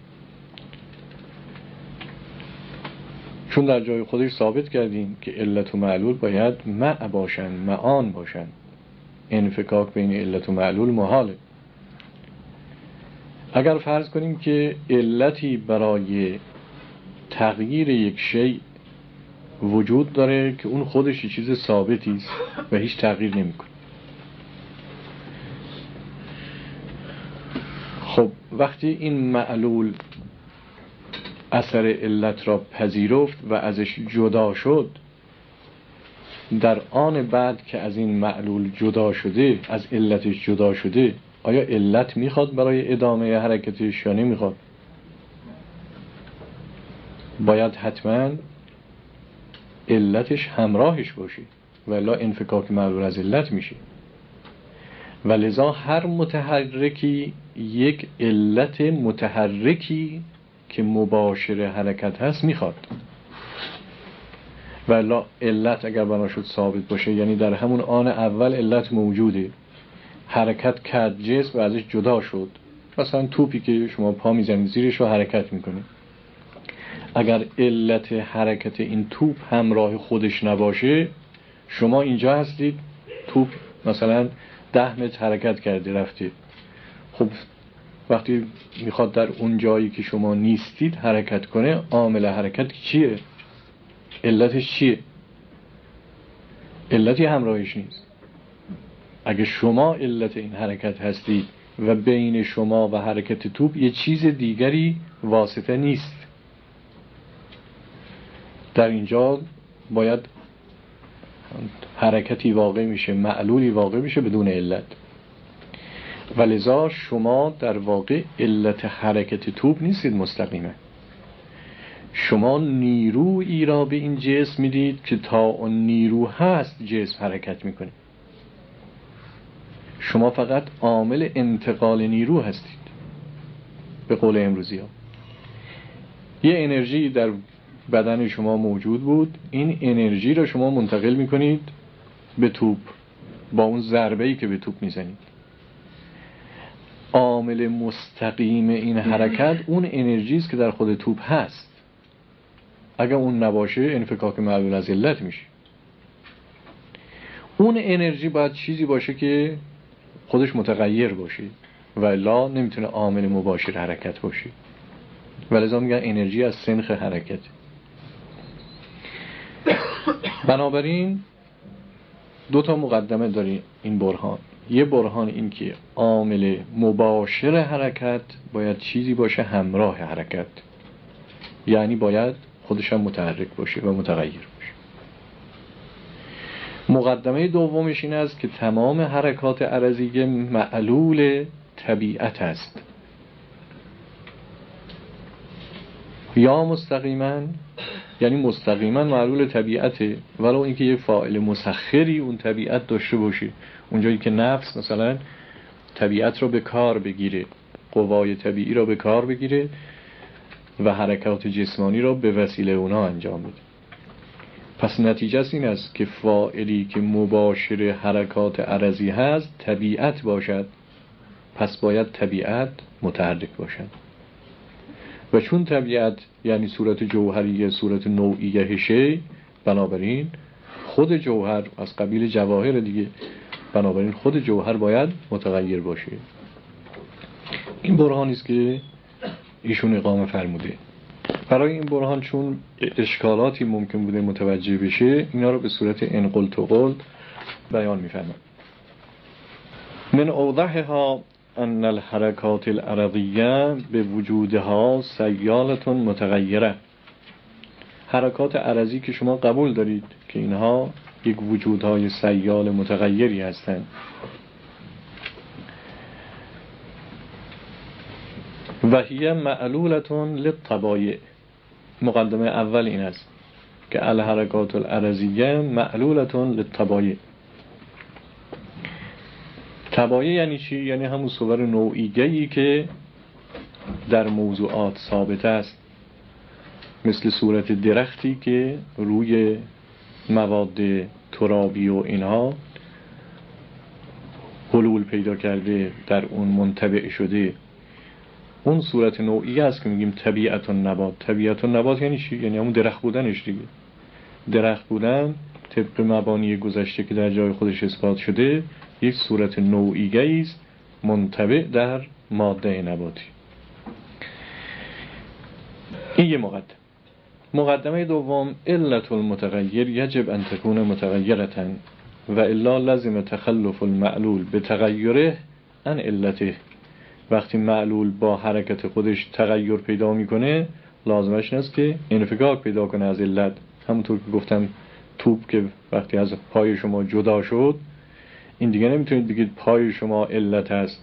چون در جای خودش ثابت کردیم که علت و معلول باید مع باشن، معان باشن. انفکاک بین علت و معلول محاله. اگر فرض کنیم که علتی برای تغییر یک شیء وجود داره که اون خودش یه چیز ثابتی است و هیچ تغییر نمیکنه، خب وقتی این معلول اثر علت را پذیرفت و ازش جدا شد، در آن بعد که از این معلول جدا شده، از علتش جدا شده، آیا علت میخواد برای ادامه حرکتش یا نمیخواد؟ باید حتما علتش همراهش باشه و الا انفکاک معلول از علت میشه. و لذا هر متحرکی یک علت متحرکی که مباشر حرکت هست میخواد. و الا علت اگر بنا شد ثابت باشه، یعنی در همون آن اول علت موجوده، حرکت کرد جسم و ازش جدا شد، مثلا توپی که شما پا میزنید زیرش رو حرکت میکنه، اگر علت حرکت این توپ همراه خودش نباشه، شما اینجا هستید، توپ مثلا ده متر حرکت کرده رفته، خب وقتی میخواد در اون جایی که شما نیستید حرکت کنه، عامل حرکت چیه؟ علتش چیه؟ علتی همراهش نیست. اگه شما علت این حرکت هستید و بین شما و حرکت توپ یه چیز دیگری واسطه نیست، در اینجا باید حرکتی واقع میشه، معلولی واقع میشه بدون علت. ولذا شما در واقع علت حرکت توپ نیستید مستقیمه، شما نیرویی را به این جسم میدید که تا اون نیرو هست جسم حرکت میکنه. شما فقط عامل انتقال نیرو هستید. به قول امروزی ها یه انرژی در بدن شما موجود بود، این انرژی را شما منتقل میکنید به توپ با اون ضربه‌ای که به توپ میزنید. عامل مستقیم این حرکت اون انرژی است که در خود توپ هست. اگر اون نباشه انفکاک معلول از علت میشه. اون انرژی باید چیزی باشه که خودش متغیر باشه و الا نمیتونه عامل مباشر حرکت باشه. ولذا میگن انرژی از سنخ حرکت. بنابراین دو تا مقدمه داره این برهان. یه برهان این که عامل مباشر حرکت باید چیزی باشه همراه حرکت، یعنی باید خودش هم متحرک باشه و متغیر باشه. مقدمه دومش این است که تمام حرکات عرضیه معلول طبیعت است، یا مستقیما، یعنی مستقیما معلول طبیعته، ولو اینکه یه فاعل مسخری اون طبیعت داشته باشه. اونجایی که نفس مثلا طبیعت رو به کار بگیره، قوای طبیعی رو به کار بگیره و حرکات جسمانی رو به وسیله اونا انجام بده. پس نتیجه این است که فاعلی که مباشر حرکات عرضی هست طبیعت باشد، پس باید طبیعت متحرک باشد. و چون طبیعت یعنی صورت جوهریه، صورت نوعیه شی، بنابراین خود جوهر از قبیل جواهر دیگه، بنابراین خود جوهر باید متغیر باشه. این برهانی است که ایشون اقامه فرموده. برای این برهان چون اشکالاتی ممکن بوده متوجه بشه، اینا رو به صورت انقل تو قل بیان می‌فرماید. من اوضحها ان الحرکات العرضیه به وجودها سیالة متغیره. حرکات عرضی که شما قبول دارید که اینها یک وجودهای سیال متغیری هستند، و هی معلولة للطبایع. مقدمه اول این است که الحرکات العرضیه معلولة للطبایع. طبایع یعنی چی؟ یعنی همون صور نوعیه‌ای که در موضوعات ثابت است، مثل صورت درختی که روی مواد ترابی و اینها حلول پیدا کرده، در اون منطبع شده. اون صورت نوعی است که میگیم طبیعت النبات. طبیعت النبات یعنی چی؟ یعنی همون درخت بودنش دیگه. درخت بودن طبق مبانی گذشته که در جای خودش اثبات شده، یک صورت نوعی است منطبع در ماده نباتی. این یه مقدمه. مقدمه دوم، علت المتغیر یجب ان تكون متغیرة و الا لازم تخلف المعلول به تغیره عن علته. وقتی معلول با حرکت خودش تغییر پیدا میکنه، لازمش نیست که انفکاک پیدا کنه از علت. همونطور که گفتم توپ که وقتی از پای شما جدا شد، این دیگه نمیتونید بگید پای شما علت هست.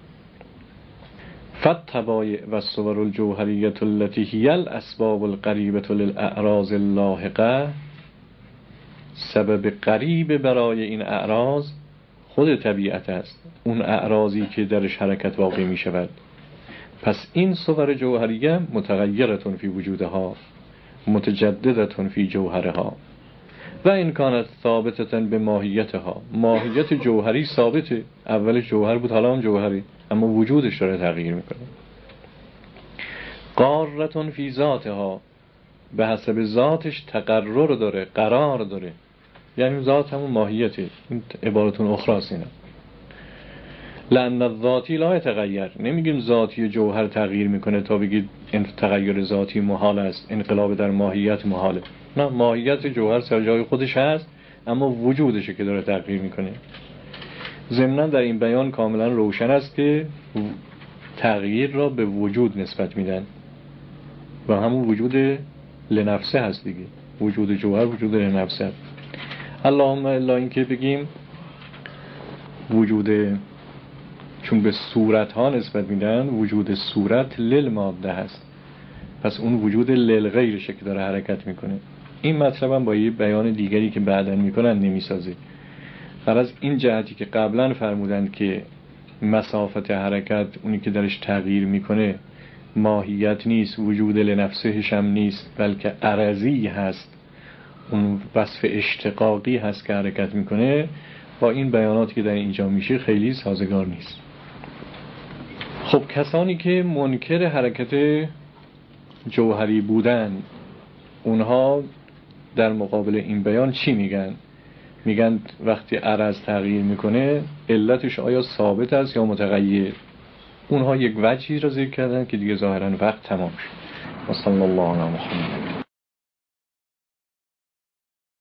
فالطبایع و الصور الجوهریة التي هي الاسباب القریبة للاعراض اللاحقه، سبب قریب برای این اعراض خود طبیعت است، اون اعراضی که درش حرکت واقع می شود. پس این صور جوهریه متغیرتون فی وجودها، متجددتون فی جوهرها، و این کانت ثابتتن به ماهیتها. ماهیت جوهری ثابته، اول جوهر بود حالا هم جوهری، اما وجودش داره تغییر میکنه. قارتون فی ذاتها، به حسب ذاتش تقرر داره، قرار داره، یعنی ذات همون ماهیته. این عبارتون اخراست اینا. لأن الذاتی لا يتغیر، نمیگیم ذاتی جوهر تغییر میکنه تا بگید این تغییر ذاتی محال است، انقلاب در ماهیت محاله. نه، ماهیت جوهر سر جای خودش هست، اما وجودشه که داره تغییر میکنه. ضمناً در این بیان کاملا روشن است که تغییر را به وجود نسبت میدن و همون وجود لنفسه هست دیگه. وجود جوهر وجود لنفسه هست. اللهم الا این که بگیم وجود، چون به صورت ها نسبت میدن، وجود صورت للماده هست، پس اون وجود للغیرشه که داره حرکت میکنه. این مطلب هم با یه بیان دیگری که بعداً میکنن نمیسازه. فرض این جهتی که قبلا فرمودند که مسافت حرکت، اونی که درش تغییر میکنه، ماهیت نیست، وجود لنفسهش هم نیست، بلکه عرضی هست، اون وصف اشتقاقی هست که حرکت میکنه، با این بیاناتی که در اینجا میشه خیلی سازگار نیست. خب کسانی که منکر حرکت جوهری بودن، اونها در مقابل این بیان چی میگن؟ میگن وقتی عرض تغییر میکنه علتش آیا ثابت است یا متغیر؟ اونها یک وجهی را ذکر کردن که دیگه ظاهرا وقت تمام شد. صلی الله علیه و محمد.